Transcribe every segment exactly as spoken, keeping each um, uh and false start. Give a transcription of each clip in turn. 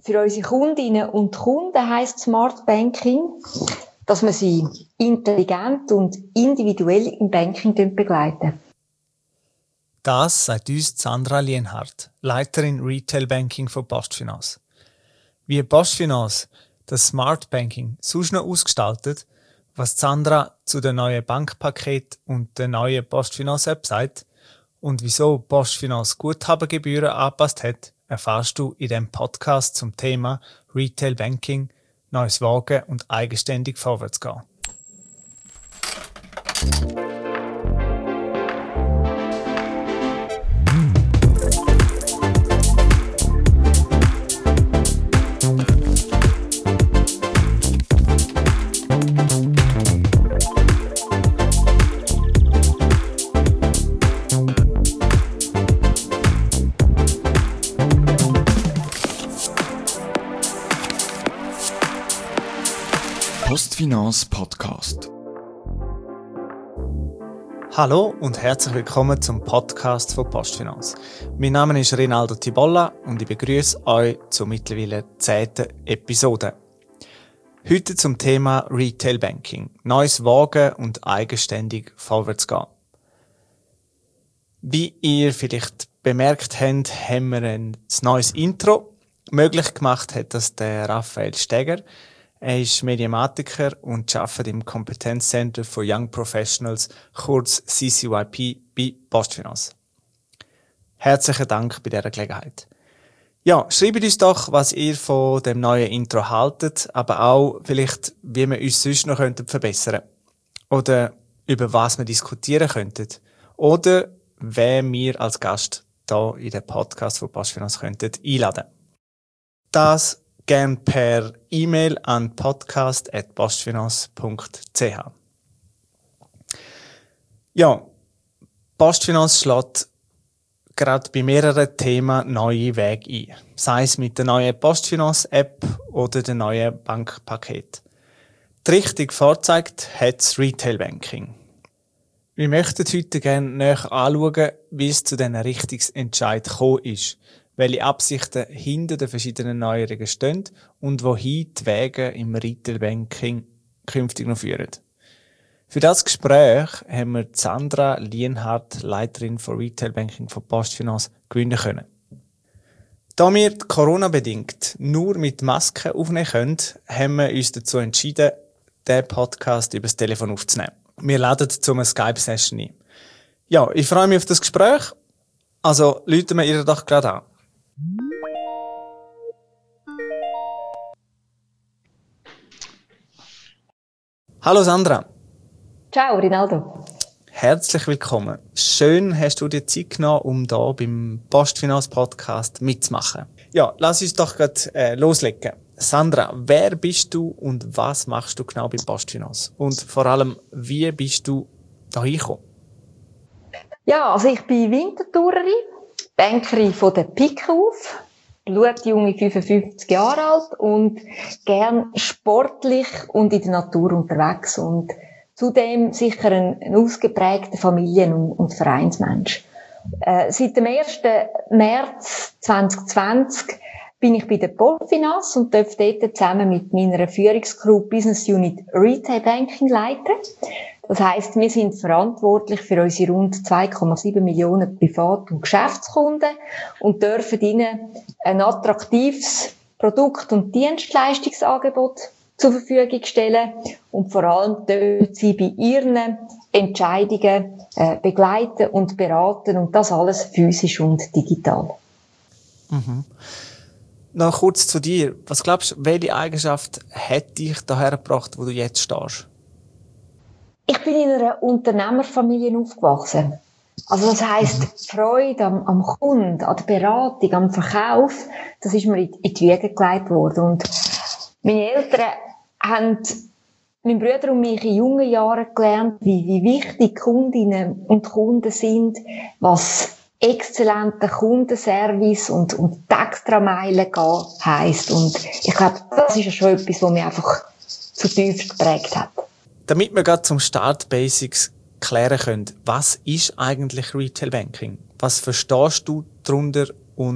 Für unsere Kundinnen und Kunden heisst Smart Banking, dass wir sie intelligent und individuell im Banking begleiten. Das sagt uns Sandra Lienhardt, Leiterin Retail Banking von Postfinance. Wie Postfinance das Smart Banking sonst noch ausgestaltet, was Sandra zu den neuen Bankpaket und der neuen Postfinance App sagt und wieso Postfinance Guthabengebühren angepasst hat, erfährst du in dem Podcast zum Thema Retail Banking, neues Wagen und eigenständig vorwärts gehen. Postfinance Podcast. Hallo und herzlich willkommen zum Podcast von Postfinance. Mein Name ist Rinaldo Tibolla und ich begrüße euch zur mittlerweile zehnten Episode. Heute zum Thema Retail Banking, neues Wagen und eigenständig vorwärts gehen. Wie ihr vielleicht bemerkt habt, haben wir ein neues Intro. Möglich gemacht hat das der Raphael Steger. Er ist Mediamatiker und arbeitet im Kompetenzcenter for Young Professionals, kurz C C Y P, bei Postfinance. Herzlichen Dank bei dieser Gelegenheit. Ja, schreibt uns doch, was ihr von dem neuen Intro haltet, aber auch vielleicht, wie wir uns sonst noch verbessern könnten. Oder über was wir diskutieren könnten. Oder wer wir als Gast hier in den Podcast von Postfinance könnten einladen. Das gern per E-Mail an podcast at postfinance punkt c h. Ja, Postfinance schlägt gerade bei mehreren Themen neue Wege ein. Sei es mit der neuen Postfinance-App oder dem neuen Bankpaket. Die Richtung vorzeigt hat das Retail Banking. Wir möchten heute gerne näher anschauen, wie es zu diesen Richtungsentscheid gekommen ist, welche Absichten hinter den verschiedenen Neuerungen stehen und wohin die Wege im Retail Banking künftig noch führen. Für das Gespräch haben wir Sandra Lienhardt, Leiterin von Retail Banking von Postfinance, gewinnen können. Da wir Corona-bedingt nur mit Masken aufnehmen können, haben wir uns dazu entschieden, den Podcast über das Telefon aufzunehmen. Wir laden zu einer Skype-Session ein. Ja, ich freue mich auf das Gespräch. Also, rufen wir ihr doch gerade an. Hallo Sandra. Ciao Rinaldo. Herzlich willkommen. Schön hast du dir Zeit genommen, um hier beim Postfinance Podcast mitzumachen. Ja, lass uns doch gerade äh, loslegen. Sandra, wer bist du und was machst du genau bei Postfinance? Und vor allem, wie bist du da hingekommen? Ja, also ich bin Winterthurerin, Bankerin von der Pike auf, blutjunge fünfundfünfzig Jahre alt und gern sportlich und in der Natur unterwegs und zudem sicher ein, ein ausgeprägter Familien- und, und Vereinsmensch. Äh, seit dem ersten März zwanzig zwanzig bin ich bei der Postfinance und darf dort zusammen mit meiner Führungscrew Business Unit Retail Banking leiten. Das heisst, wir sind verantwortlich für unsere rund zwei Komma sieben Millionen Privat- und Geschäftskunden und dürfen ihnen ein attraktives Produkt- und Dienstleistungsangebot zur Verfügung stellen und vor allem dürfen sie bei ihren Entscheidungen äh, begleiten und beraten und das alles physisch und digital. Mhm. Noch kurz zu dir. Was glaubst du, welche Eigenschaft hat dich daher gebracht, wo du jetzt stehst? Ich bin in einer Unternehmerfamilie aufgewachsen. Also das heisst, die Freude am, am Kunden, an der Beratung, am Verkauf, das ist mir in, in die Wiege gelegt worden. Und meine Eltern haben mein Bruder und mich in jungen Jahren gelernt, wie, wie wichtig Kundinnen und Kunden sind, was exzellenter Kundenservice und, und die Extrameilen gehen heisst. Und ich glaube, das ist ja schon etwas, was mich einfach zutiefst geprägt hat. Damit wir gerade zum Start Basics klären können, was ist eigentlich Retail Banking? Was verstehst du darunter und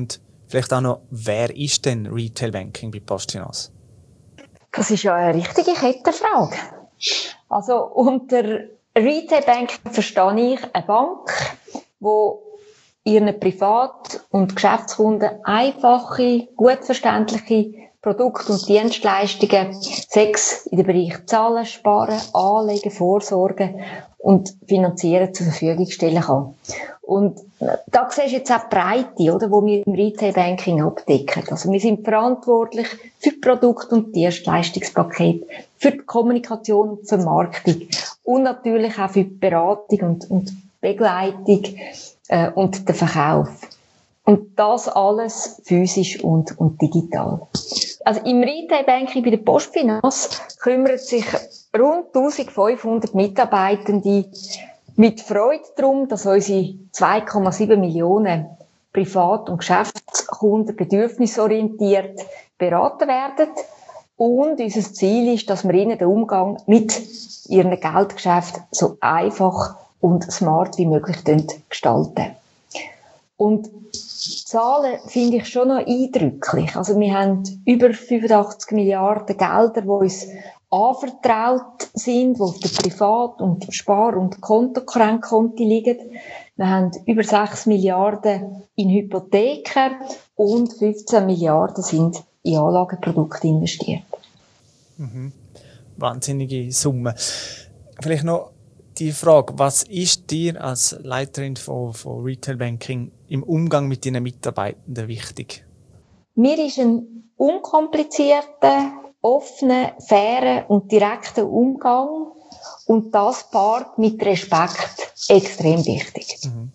Vielleicht auch noch, wer ist denn Retail Banking bei PostFinance? Das ist ja eine richtige Kettenfrage. Also unter Retail Banking verstehe ich eine Bank, wo ihren Privat- und Geschäftskunden einfache, gut verständliche Produkte und Dienstleistungen, sechs in den Bereich Zahlen, Sparen, Anlegen, Vorsorgen und Finanzieren zur Verfügung stellen kann. Und da siehst du jetzt auch die Breite, oder, wo wir im Retail Banking abdecken. Also wir sind verantwortlich für die Produkt- und Dienstleistungspaket, für die Kommunikation und Vermarktung und natürlich auch für die Beratung und, und Begleitung äh, und den Verkauf. Und das alles physisch und, und digital. Also im Retail Banking bei der PostFinance kümmern sich rund eintausendfünfhundert Mitarbeitende mit Freude darum, dass unsere zwei Komma sieben Millionen Privat- und Geschäftskunden bedürfnisorientiert beraten werden. Und unser Ziel ist, dass wir ihnen den Umgang mit ihren Geldgeschäften so einfach und smart wie möglich gestalten. Und Zahlen finde ich schon noch eindrücklich. Also wir haben über fünfundachtzig Milliarden Gelder, die uns anvertraut sind, die auf den Privat- und Spar- und Kontokorrentkonten liegen. Wir haben über sechs Milliarden in Hypotheken und fünfzehn Milliarden sind in Anlageprodukte investiert. Mhm. Wahnsinnige Summe. Vielleicht noch die Frage, was ist dir als Leiterin von, von Retail Banking im Umgang mit deinen Mitarbeitenden wichtig? Mir ist ein unkomplizierter, offener, fairer und direkter Umgang und das paart mit Respekt extrem wichtig. Mhm.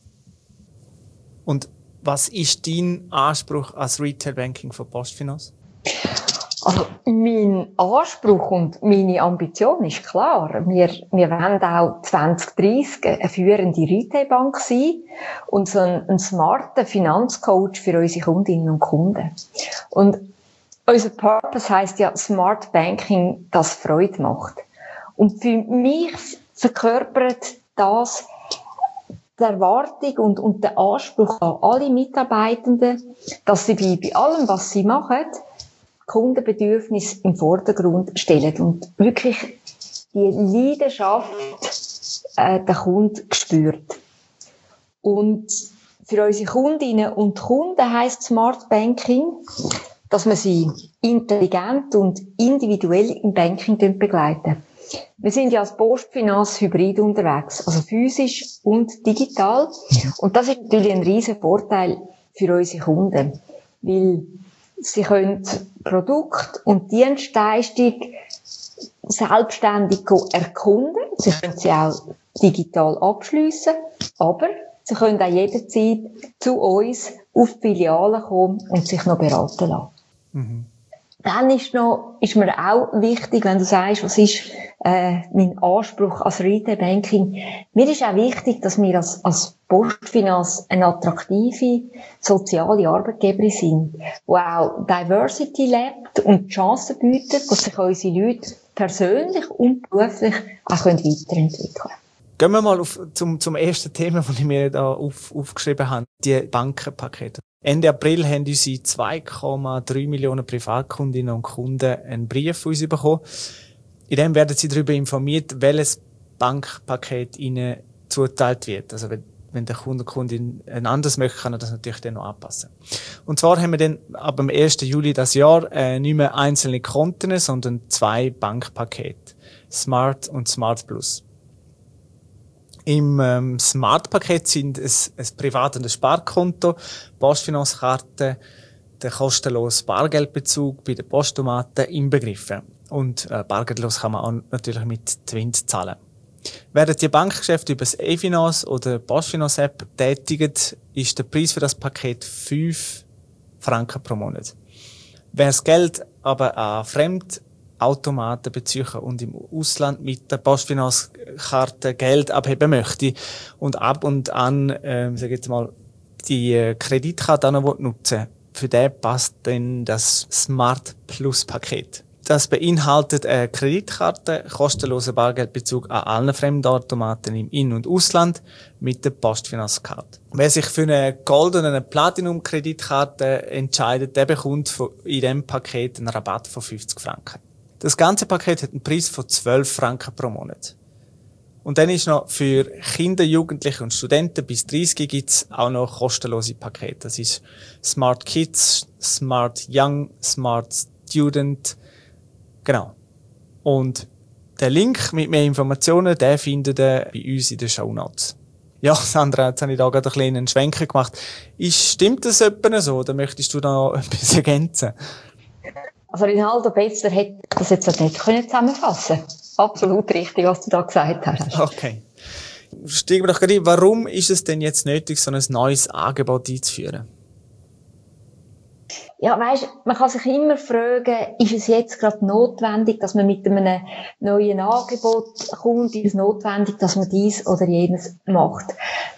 Und was ist dein Anspruch als Retail Banking von PostFinance? Also, mein Anspruch und meine Ambition ist klar. Wir, wir wollen auch zwanzig dreissig eine führende Retailbank sein und so ein, ein smarter Finanzcoach für unsere Kundinnen und Kunden. Und unser Purpose heisst ja Smart Banking, das Freude macht. Und für mich verkörpert das die Erwartung und, und den Anspruch an alle Mitarbeitenden, dass sie bei, bei allem, was sie machen, Kundenbedürfnisse im Vordergrund stellen und wirklich die Leidenschaft äh, der Kunde spürt. Und für unsere Kundinnen und Kunden heisst Smart Banking, dass wir sie intelligent und individuell im Banking begleiten. Wir sind ja als PostFinance hybrid unterwegs, also physisch und digital. Und das ist natürlich ein riesen Vorteil für unsere Kunden, weil sie können Produkt und Dienstleistung selbstständig erkunden. Sie können sie auch digital abschliessen, aber sie können auch jederzeit zu uns auf die Filiale kommen und sich noch beraten lassen. Mhm. Dann ist noch, ist mir auch wichtig, wenn du sagst, was ist äh, mein Anspruch als Retail Banking. Mir ist auch wichtig, dass wir als, als PostFinance eine attraktive soziale Arbeitgeberin sind, die auch Diversity lebt und Chancen bietet, dass sich unsere Leute persönlich und beruflich auch weiterentwickeln können. Gehen wir mal auf, zum, zum ersten Thema, das ich mir da auf, aufgeschrieben habe, die Bankenpakete. Ende April haben unsere zwei Komma drei Millionen Privatkundinnen und Kunden einen Brief von uns bekommen. In dem werden sie darüber informiert, welches Bankpaket ihnen zugeteilt wird. Also wenn, wenn der Kunde, Kundin ein anderes möchte, kann er das natürlich dann noch anpassen. Und zwar haben wir dann ab dem ersten Juli das Jahr äh, nicht mehr einzelne Konten, sondern zwei Bankpakete. Smart und Smart Plus. Im ähm, Smart-Paket sind es ein Privat- und ein Sparkonto, PostFinance-Karte, der kostenlose Bargeldbezug bei den Postautomaten inbegriffen. Und äh, bargeldlos kann man auch natürlich mit Twint zahlen. Werden die Bankgeschäfte über das eFinance oder PostFinance-App tätigt, ist der Preis für das Paket fünf Franken pro Monat. Wer das Geld aber an Fremd Automaten beziehen und im Ausland mit der PostFinance-Karte Geld abheben möchte und ab und an, ähm, sag ich jetzt mal, die Kreditkarte auch noch nutzen, für den passt dann das Smart Plus Paket. Das beinhaltet eine Kreditkarte, kostenlosen Bargeldbezug an allen Fremdautomaten im In- und Ausland mit der Postfinanzkarte. Wer sich für eine Gold- oder eine Platinum-Kreditkarte entscheidet, der bekommt in diesem Paket einen Rabatt von fünfzig Franken. Das ganze Paket hat einen Preis von zwölf Franken pro Monat. Und dann ist noch für Kinder, Jugendliche und Studenten bis dreißig gibt es auch noch kostenlose Pakete. Das ist Smart Kids, Smart Young, Smart Student. Genau. Und den Link mit mehr Informationen, den findet ihr bei uns in den Shownotes. Ja, Sandra, jetzt habe ich da gerade einen kleinen Schwenker gemacht. Ist, stimmt das etwa so, oder möchtest du da noch etwas ergänzen? Also Rinaldo Betzler hätte das jetzt nicht zusammenfassen können. Absolut richtig, was du da gesagt hast. Okay. Steigen wir doch gerade ein. Warum ist es denn jetzt nötig, so ein neues Angebot einzuführen? Ja, weisst, man kann sich immer fragen, ist es jetzt gerade notwendig, dass man mit einem neuen Angebot kommt? Ist es notwendig, dass man dies oder jenes macht?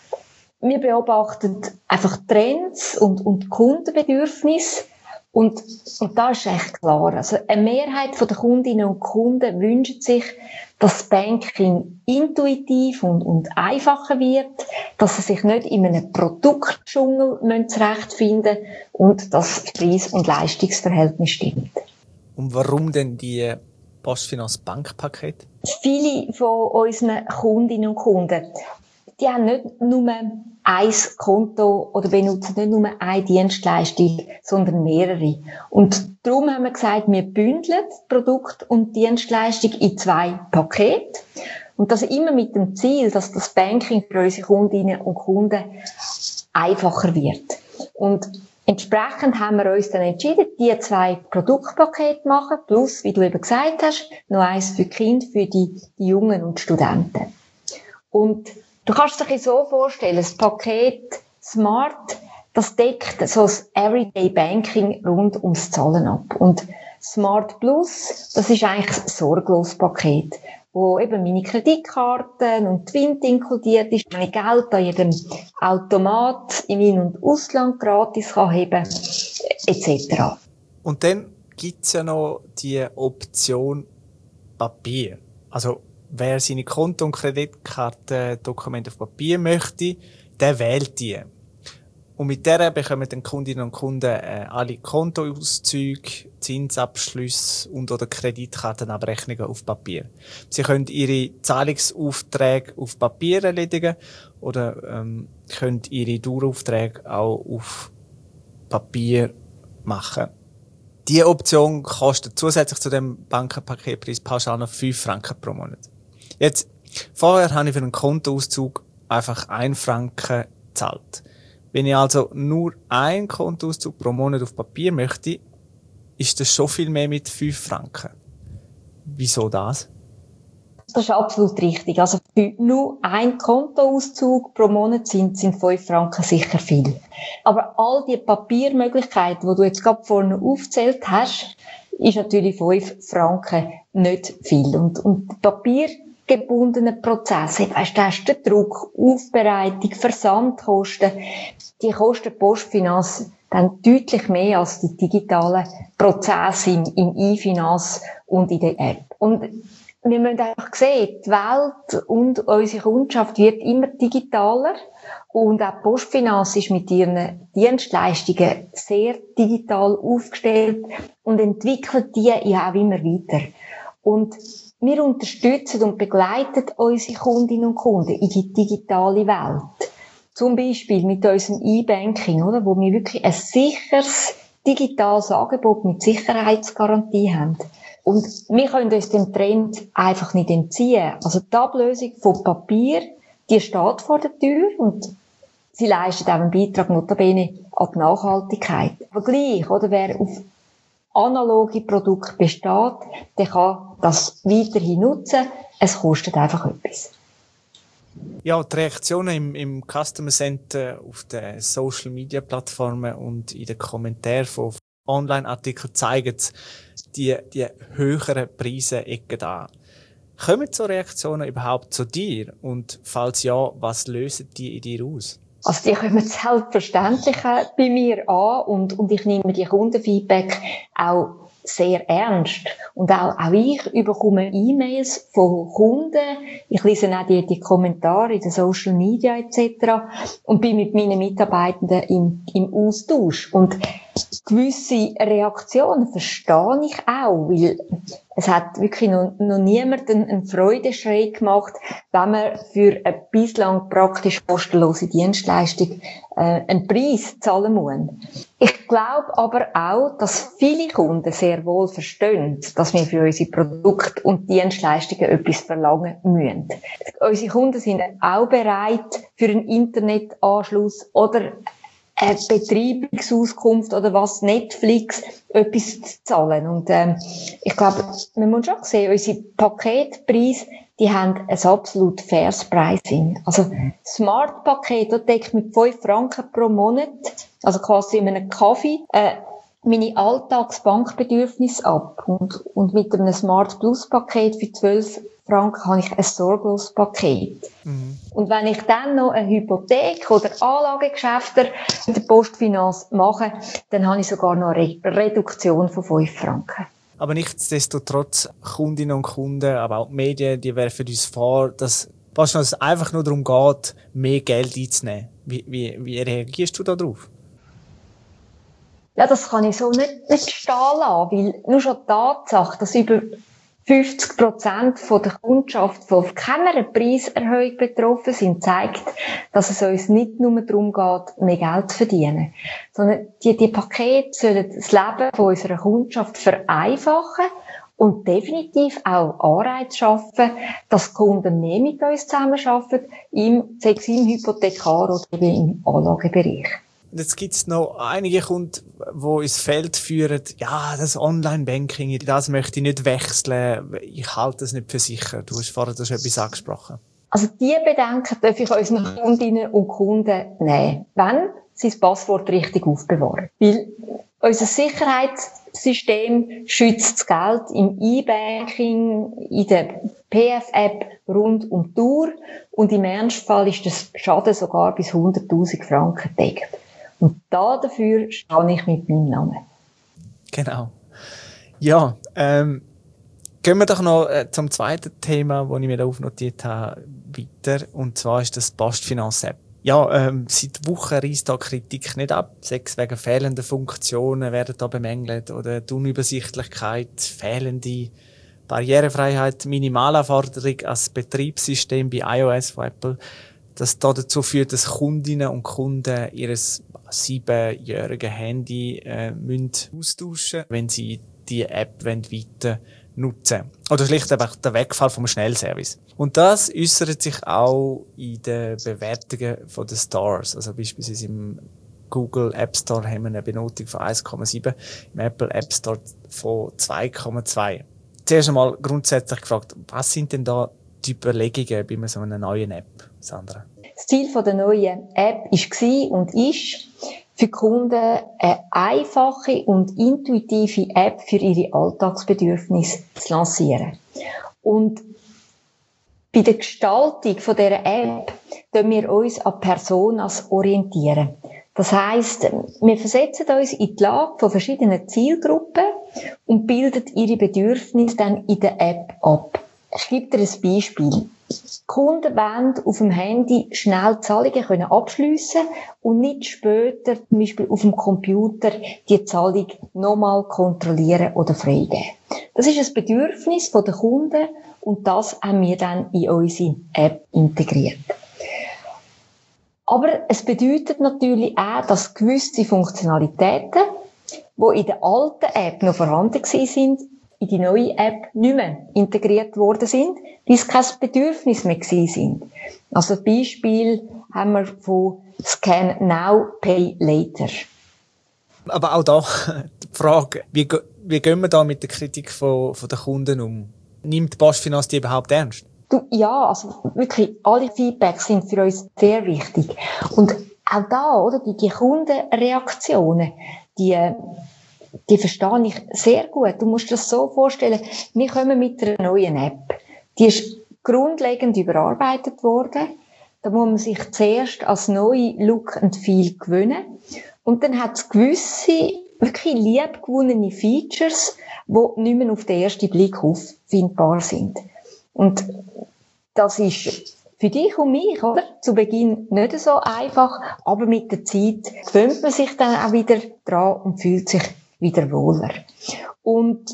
Wir beobachten einfach Trends und, und Kundenbedürfnisse. Und, und da ist echt klar. Also, eine Mehrheit der Kundinnen und Kunden wünscht sich, dass das Banking intuitiv und, und einfacher wird, dass sie sich nicht in einem Produktdschungel zurechtfinden müssen und dass das Preis- und Leistungsverhältnis stimmt. Und warum denn die Postfinanz Bankpaket? Viele von unseren Kundinnen und Kunden, die haben nicht nur ein Konto oder benutzen nicht nur eine Dienstleistung, sondern mehrere. Und darum haben wir gesagt, wir bündeln Produkt und Dienstleistung in zwei Pakete. Und das immer mit dem Ziel, dass das Banking für unsere Kundinnen und Kunden einfacher wird. Und entsprechend haben wir uns dann entschieden, die zwei Produktpakete zu machen, plus, wie du eben gesagt hast, noch eins für die Kinder, für die, die Jungen und Studenten. Und du kannst dir so vorstellen, das Paket Smart, das deckt so das Everyday Banking rund ums Zahlen ab. Und Smart Plus, das ist eigentlich das Sorglos-Paket, wo eben meine Kreditkarten und Twint inkludiert ist, meine Geld an jedem Automat im In- und Ausland gratis kann heben, et cetera. Und dann gibt's ja noch die Option Papier. Also, wer seine Konto- und Kreditkartendokumente auf Papier möchte, der wählt die. Und mit der bekommen dann Kundinnen und Kunden äh, alle Kontoauszüge, Zinsabschlüsse und oder Kreditkartenabrechnungen auf Papier. Sie können ihre Zahlungsaufträge auf Papier erledigen oder ähm, können ihre Daueraufträge auch auf Papier machen. Diese Option kostet zusätzlich zu dem Bankenpaketpreis pauschal noch fünf Franken pro Monat. Jetzt, vorher habe ich für einen Kontoauszug einfach ein Franken gezahlt. Wenn ich also nur einen Kontoauszug pro Monat auf Papier möchte, ist das schon viel mehr mit fünf Franken. Wieso das? Das ist absolut richtig. Also für nur ein Kontoauszug pro Monat sind, sind fünf Franken sicher viel. Aber all die Papiermöglichkeiten, die du jetzt gerade vorne aufgezählt hast, ist natürlich fünf Franken nicht viel. Und, und papiergebundene Prozesse, weißt du, hast den Druck, Aufbereitung, Versandkosten, die kosten Postfinanz dann deutlich mehr als die digitalen Prozesse im, im E-Finanz und in der App. Und wir müssen einfach sehen, die Welt und unsere Kundschaft wird immer digitaler und auch Postfinanz ist mit ihren Dienstleistungen sehr digital aufgestellt und entwickelt die ja auch immer weiter. Und wir unterstützen und begleiten unsere Kundinnen und Kunden in die digitale Welt. Zum Beispiel mit unserem E-Banking, oder, wo wir wirklich ein sicheres digitales Angebot mit Sicherheitsgarantie haben. Und wir können uns dem Trend einfach nicht entziehen. Also die Ablösung von Papier, die steht vor der Tür und sie leistet auch einen Beitrag notabene an die Nachhaltigkeit. Aber gleich, oder, wer auf analoge Produkte besteht, der kann das weiterhin nutzen. Es kostet einfach etwas. Ja, die Reaktionen im, im Customer Center, auf den Social Media Plattformen und in den Kommentaren von Online-Artikeln zeigen die, die höheren Preise ecken an. Kommen so Reaktionen überhaupt zu dir? Und falls ja, was lösen die in dir aus? Also die kommen selbstverständlich bei mir an und, und ich nehme die Kundenfeedback auch sehr ernst. Und auch, auch ich bekomme E-Mails von Kunden. Ich lese auch die, die Kommentare in den Social Media et cetera und bin mit meinen Mitarbeitenden im, im Austausch. Und gewisse Reaktionen verstehe ich auch, weil es hat wirklich noch, noch niemand einen, einen Freudeschrei gemacht, wenn man für eine bislang praktisch kostenlose Dienstleistung äh, einen Preis zahlen muss. Ich glaube aber auch, dass viele Kunden sehr wohl verstehen, dass wir für unsere Produkte und Dienstleistungen etwas verlangen müssen. Unsere Kunden sind auch bereit, für einen Internetanschluss oder eine Betreibungsauskunft oder was, Netflix, etwas zu zahlen. Und ähm, ich glaube, man muss schon sehen, unsere Paketpreise, die haben ein absolut faires Pricing. Also Smart-Paket, das deckt mit fünf Franken pro Monat, also quasi in einem Kaffee, äh, meine Alltagsbankbedürfnisse ab. Und, und mit einem Smart Plus Paket für zwölf Franken habe ich ein sorgloses Paket. Mhm. Und wenn ich dann noch eine Hypothek oder Anlagegeschäfte in der Postfinanz mache, dann habe ich sogar noch eine Reduktion von fünf Franken. Aber nichtsdestotrotz, Kundinnen und Kunden, aber auch die Medien, die werfen uns vor, dass es einfach nur darum geht, mehr Geld einzunehmen. Wie, wie, wie reagierst du da drauf? Ja, das kann ich so nicht, nicht stehen lassen, weil nur schon die Tatsache, dass über fünfzig Prozent von der Kundschaft von keiner Preiserhöhung betroffen sind, zeigt, dass es uns nicht nur darum geht, mehr Geld zu verdienen, sondern die, die Pakete sollen das Leben von unserer Kundschaft vereinfachen und definitiv auch Anreize schaffen, dass die Kunden mehr mit uns zusammenarbeiten, im, sei es im Hypothekar- oder im Anlagebereich. Und jetzt gibt's noch einige Kunden, die ins Feld führen, ja, das Online-Banking, das möchte ich nicht wechseln, ich halte das nicht für sicher. Du hast vorher das etwas angesprochen. Also diese Bedenken darf ich unseren Kundinnen und Kunden nehmen, wenn sie das Passwort richtig aufbewahren. Weil unser Sicherheitssystem schützt das Geld im E-Banking, in der P F-App rund um die Uhr und im Ernstfall ist der Schaden sogar bis hunderttausend Franken gedeckt. Und da dafür stehe ich mit meinem Namen. Genau. Ja, ähm, gehen wir doch noch äh, zum zweiten Thema, das ich mir da aufnotiert habe, weiter. Und zwar ist das Postfinanz-App. Ja, ähm, seit Wochen reißt da Kritik nicht ab. Sechs wegen fehlender Funktionen werden da bemängelt oder die Unübersichtlichkeit, fehlende Barrierefreiheit, Minimalanforderung als Betriebssystem bei iOS von Apple. Das da dazu führt, dass Kundinnen und Kunden ihres siebenjährigen Handy äh, müssen austauschen, wenn sie die App weiter nutzen wollen. Oder schlicht einfach der Wegfall vom Schnellservice. Und das äußert sich auch in den Bewertungen von den Stores. Also beispielsweise im Google App Store haben wir eine Benotung von eins Komma sieben, im Apple App Store von zwei Komma zwei. Zuerst einmal grundsätzlich gefragt, was sind denn da die Überlegungen bei so einer neuen App, Sandra? Das Ziel der neuen App war und ist, für Kunden eine einfache und intuitive App für ihre Alltagsbedürfnisse zu lancieren. Und bei der Gestaltung von dieser App orientieren wir uns an Personas orientieren. Das heisst, wir versetzen uns in die Lage von verschiedenen Zielgruppen und bilden ihre Bedürfnisse dann in der App ab. Ich gebe dir ein Beispiel. Kunden wollen auf dem Handy schnell Zahlungen können abschliessen und nicht später, zum Beispiel auf dem Computer, die Zahlung nochmal kontrollieren oder freigeben. Das ist ein Bedürfnis der Kunden und das haben wir dann in unsere App integriert. Aber es bedeutet natürlich auch, dass gewisse Funktionalitäten, die in der alten App noch vorhanden sind, in die neue App nicht mehr integriert worden sind, weil es kein Bedürfnis mehr gewesen sind. Also ein Beispiel haben wir von Scan Now, Pay Later. Aber auch da die Frage, wie, wie gehen wir da mit der Kritik von, von den Kunden um? Nimmt die Postfinanz die überhaupt ernst? Du, ja, also wirklich, alle Feedbacks sind für uns sehr wichtig. Und auch da, oder, die, die Kundenreaktionen, die, die verstehe ich sehr gut. Du musst dir das so vorstellen, wir kommen mit einer neuen App. Die ist grundlegend überarbeitet worden. Da muss man sich zuerst als neue Look and Feel gewöhnen. Und dann hat es gewisse wirklich liebgewonnene Features, die nicht mehr auf den ersten Blick auffindbar sind. Und das ist für dich und mich, oder? Zu Beginn nicht so einfach, aber mit der Zeit gewöhnt man sich dann auch wieder dran und fühlt sich wieder wohler. Und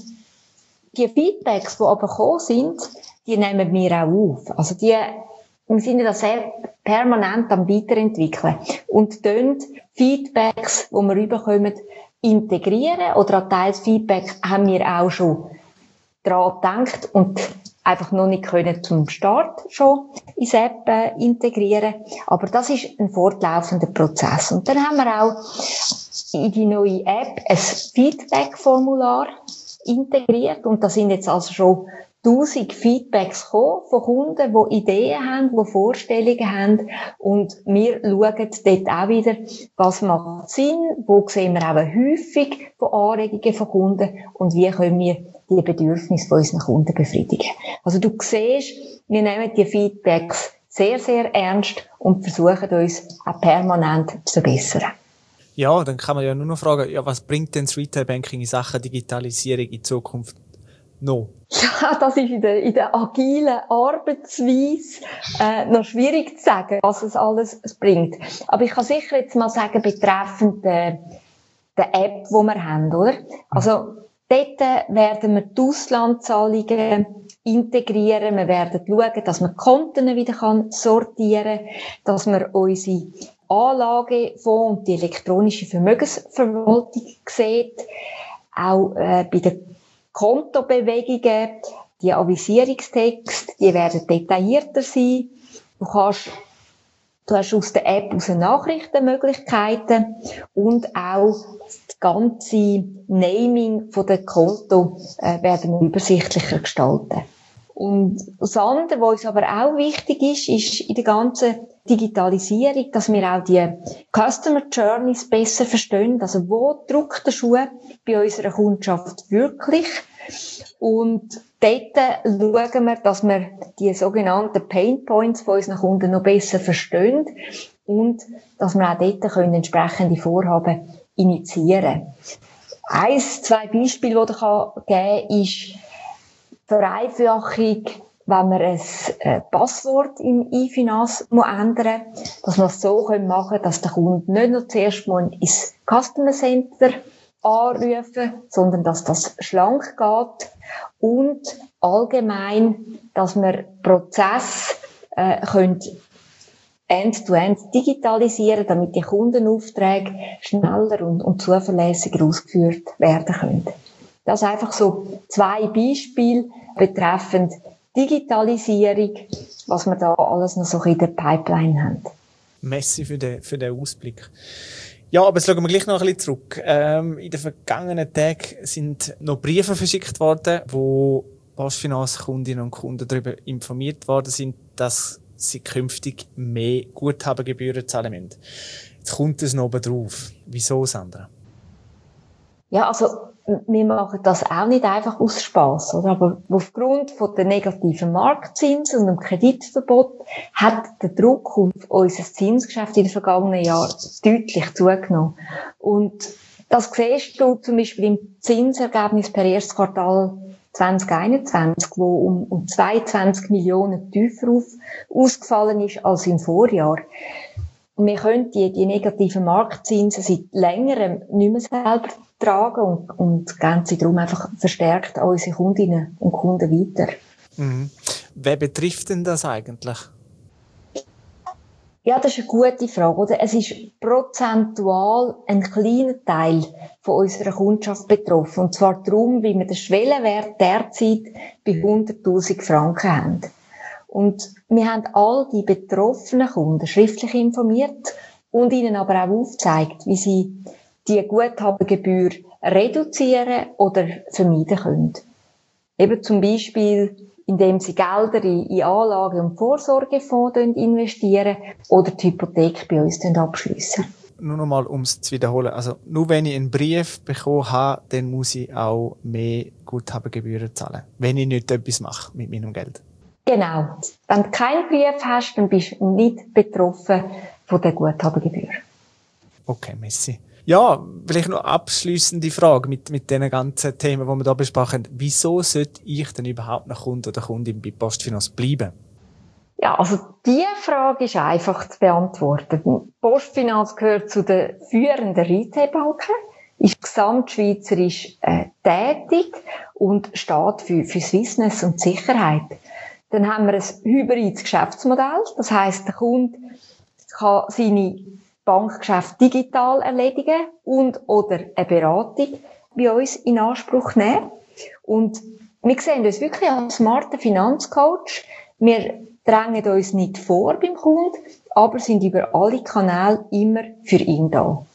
die Feedbacks, die aber gekommen sind, die nehmen wir auch auf. Also die, wir sind ja sehr permanent am Weiterentwickeln und können Feedbacks, die wir bekommen, integrieren, oder an Teils Feedback haben wir auch schon daran gedacht und einfach noch nicht können zum Start schon ins App äh, integrieren. Aber das ist ein fortlaufender Prozess. Und dann haben wir auch in die neue App ein Feedback-Formular integriert. Und da sind jetzt also schon tausend Feedbacks gekommen von Kunden, die Ideen haben, die Vorstellungen haben. Und wir schauen dort auch wieder, was macht Sinn, wo sehen wir auch eine Häufung von Anregungen von Kunden und wie können wir die Bedürfnisse von unseren Kunden befriedigen. Also du siehst, wir nehmen die Feedbacks sehr, sehr ernst und versuchen uns auch permanent zu verbessern. Ja, dann kann man ja nur noch fragen, ja, was bringt denn das Retail-Banking in Sachen Digitalisierung in Zukunft noch? Ja, das ist in der, in der agilen Arbeitsweise äh, noch schwierig zu sagen, was es alles bringt. Aber ich kann sicher jetzt mal sagen, betreffend äh, der App, die wir haben, oder? Also, dort werden wir die Auslandszahlungen integrieren. Wir werden schauen, dass man Konten wieder sortieren kann, dass man unsere Anlagefonds und die elektronische Vermögensverwaltung sieht. Auch äh, bei den Kontobewegungen, die Avisierungstexte, die werden detaillierter sein. Du kannst Du hast aus der App aus Nachrichtenmöglichkeiten und auch das ganze Naming von der Konto äh, werden wir übersichtlicher gestalten. Und das andere, was uns aber auch wichtig ist, ist in der ganzen Digitalisierung, dass wir auch die Customer Journeys besser verstehen. Also wo drückt der Schuh bei unserer Kundschaft wirklich? Und dort schauen wir, dass wir die sogenannten Pain Points von unseren Kunden noch besser verstehen und dass wir auch dort können entsprechende Vorhaben initiieren. Eins, zwei Beispiele, die ich geben kann, ist Vereinfachung, wenn wir ein Passwort im iFinance ändern muss, dass wir es so machen können, dass der Kunde nicht noch zuerst mal ins Customer Center anrufen, sondern dass das schlank geht und allgemein, dass wir Prozess äh, können end-to-end digitalisieren, damit die Kundenaufträge schneller und, und zuverlässiger ausgeführt werden können. Das sind einfach so zwei Beispiele betreffend Digitalisierung, was wir da alles noch so in der Pipeline haben. Merci für den, für den Ausblick. Ja, aber jetzt schauen wir gleich noch ein bisschen zurück. Ähm, in den vergangenen Tagen sind noch Briefe verschickt worden, wo PostFinance-Kundinnen und Kunden darüber informiert worden sind, dass sie künftig mehr Guthabengebühren zahlen müssen. Jetzt kommt es noch oben drauf. Wieso, Sandra? Ja, also wir machen das auch nicht einfach aus Spass, oder? Aber aufgrund von der negativen Marktzinsen und dem Kreditverbot hat der Druck auf unser Zinsgeschäft in den vergangenen Jahren deutlich zugenommen. Und das siehst du zum Beispiel im Zinsergebnis per erstes Quartal zwanzig einundzwanzig, wo um, um zweiundzwanzig Millionen tiefer auf, ausgefallen ist als im Vorjahr. Und wir können die, die negativen Marktzinsen seit längerem nicht mehr selber tragen und, und geben sie darum einfach verstärkt an unsere Kundinnen und Kunden weiter. Mhm. Wer betrifft denn das eigentlich? Ja, das ist eine gute Frage, oder? Es ist prozentual ein kleiner Teil von unserer Kundschaft betroffen. Und zwar darum, weil wir den Schwellenwert derzeit bei hunderttausend Franken haben. Und wir haben all die betroffenen Kunden schriftlich informiert und ihnen aber auch aufgezeigt, wie sie die Guthabengebühr reduzieren oder vermeiden können. Eben zum Beispiel, indem sie Gelder in, in Anlagen- und Vorsorgefonds investieren oder die Hypothek bei uns abschliessen. Nur noch mal, um es zu wiederholen. Also, nur wenn ich einen Brief bekommen habe, dann muss ich auch mehr Guthabengebühren zahlen. Wenn ich nicht etwas mache mit meinem Geld. Genau. Wenn du keinen Brief hast, dann bist du nicht betroffen von der Guthabengebühr. Okay, merci. Ja, vielleicht noch abschliessende Frage mit, mit den ganzen Themen, die wir hier besprechen. Wieso sollte ich denn überhaupt noch Kunde oder Kundin bei Postfinance bleiben? Ja, also diese Frage ist einfach zu beantworten. Postfinance gehört zu den führenden Retailbanken, ist gesamtschweizerisch äh, tätig und steht für, für Swissness und Sicherheit. Dann haben wir ein hybrides Geschäftsmodell, das heisst, der Kunde kann seine Bankgeschäfte digital erledigen und oder eine Beratung bei uns in Anspruch nehmen. Und wir sehen uns wirklich als smarter Finanzcoach. Wir drängen uns nicht vor beim Kunden, aber sind über alle Kanäle immer für ihn da.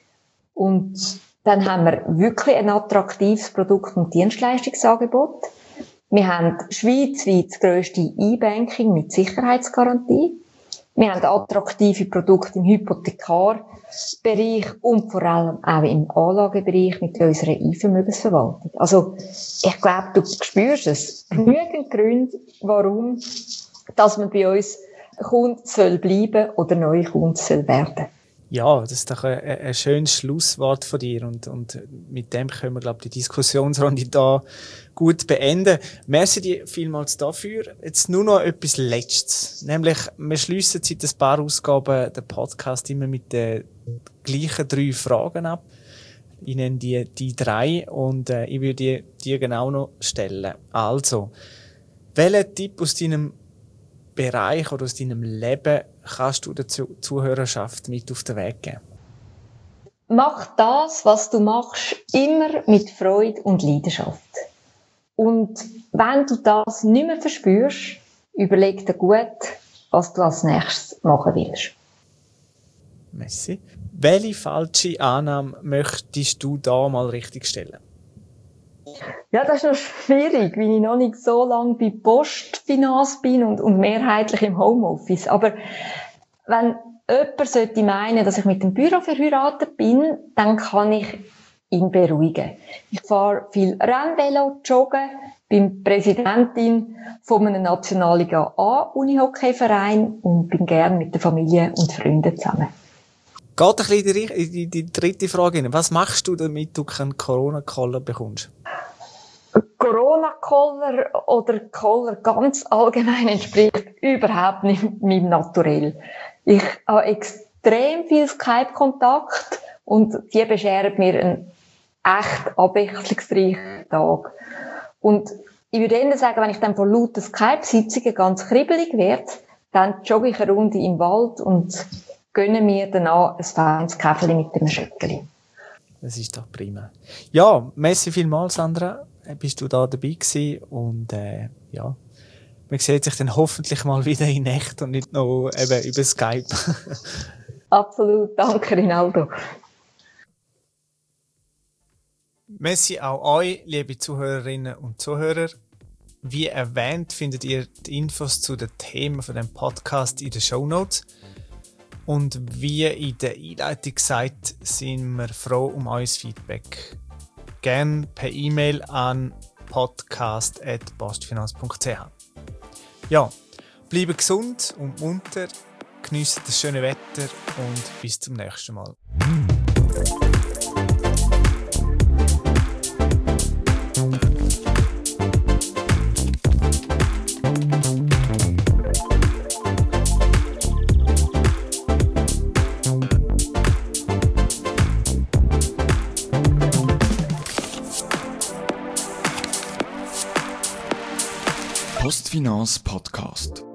Und dann haben wir wirklich ein attraktives Produkt- und Dienstleistungsangebot. Wir haben schweizweit das grösste E-Banking mit Sicherheitsgarantie. Wir haben attraktive Produkte im Hypothekarbereich und vor allem auch im Anlagebereich mit unserer E-Vermögensverwaltung. Also, ich glaube, du spürst es. Genügend Gründe, warum, dass man bei uns Kunde soll bleiben oder neue Kunde soll werden. Ja, das ist doch ein, ein schönes Schlusswort von dir und, und mit dem können wir, glaube ich, die Diskussionsrunde da gut beenden. Merci dir vielmals dafür. Jetzt nur noch etwas Letztes. Nämlich, wir schliessen seit ein paar Ausgaben den Podcast immer mit den gleichen drei Fragen ab. Ich nenne die, die drei und äh, ich würde die dir genau noch stellen. Also, welchen Tipp aus deinem Bereich oder aus deinem Leben kannst du der Zuhörerschaft mit auf den Weg geben? Mach das, was du machst, immer mit Freude und Leidenschaft. Und wenn du das nicht mehr verspürst, überleg dir gut, was du als nächstes machen willst. Merci. Welche falsche Annahme möchtest du da mal richtig stellen? Ja, das ist noch schwierig, weil ich noch nicht so lange bei Postfinance bin und, und mehrheitlich im Homeoffice. Aber wenn jemand sollte meinen, dass ich mit dem Büro verheiratet bin, dann kann ich ihn beruhigen. Ich fahre viel Rennvelo, joggen, bin Präsidentin von einem Nationalliga A Unihockeyverein und bin gern mit der Familie und Freunden zusammen. Geht ein bisschen in die, die dritte Frage hin. Was machst du, damit du keinen Corona-Koller bekommst? Corona-Koller oder Koller ganz allgemein entspricht überhaupt nicht meinem Naturell. Ich habe extrem viel Skype-Kontakt und die bescheren mir einen echt abwechslungsreichen Tag. Und ich würde Ihnen sagen, wenn ich dann von lauter Skype-Sitzungen ganz kribbelig werde, dann jogge ich eine Runde im Wald und gönne mir danach ein feines Käferli mit einem Schöckeli. Das ist doch prima. Ja, merci vielmals, Sandra. Bist du da dabei gewesen und äh, ja, man sieht sich dann hoffentlich mal wieder in echt und nicht nur eben über Skype. Absolut, danke Rinaldo. Merci auch euch, liebe Zuhörerinnen und Zuhörer. Wie erwähnt, findet ihr die Infos zu den Themen von dem Podcast in den Shownotes. Und wie in der Einleitung gesagt, sind wir froh um euer Feedback. Gerne per E-Mail an podcast at postfinance punkt c h. Ja, bleibt gesund und munter, genießt das schöne Wetter und bis zum nächsten Mal. Postfinance Podcast.